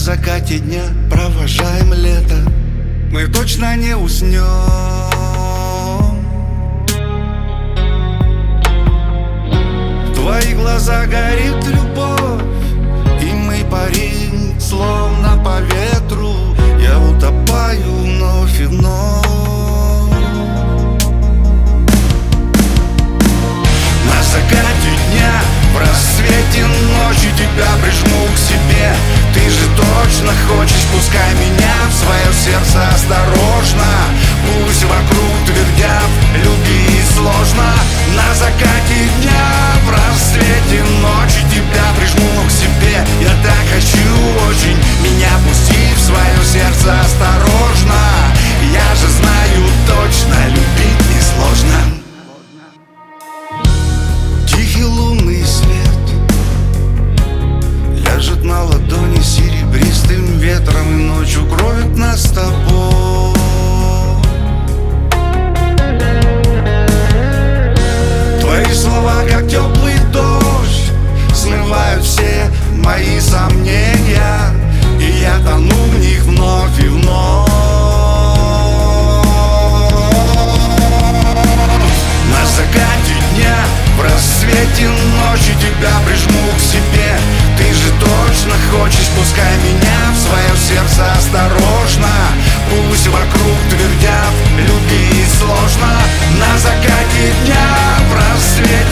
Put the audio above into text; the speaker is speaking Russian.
закате дня провожаем лето, мы точно не уснем. В твоих глазах горит любовь, и мы парим, словно по ветру. Я утопаю вновь и вновь. На закате дня, в рассвете ночи тебя прижму к себе. Ты же точно хочешь, пускай меня в свое сердце осторожно. Пусть вокруг твердят, люби сложно. На закате дня, в рассвете ночи тебя прижму к себе. Я так хочу очень, меня пусти в свое сердце осторожно. Я же знаю точно, любить несложно. Тихий лунный свет ляжет на ладони серебристым ветром, и ночь укроет нас с тобой. Твои слова, как теплый дождь, смывают все мои сомнения, и я тону в них вновь и вновь. На закате дня, в рассвете ночи тебя прижму к себе. Ты же точно хочешь, пускай меня в свое сердце осторожно. Пусть вокруг твердят, люби сложно. На закате дня, в рассвете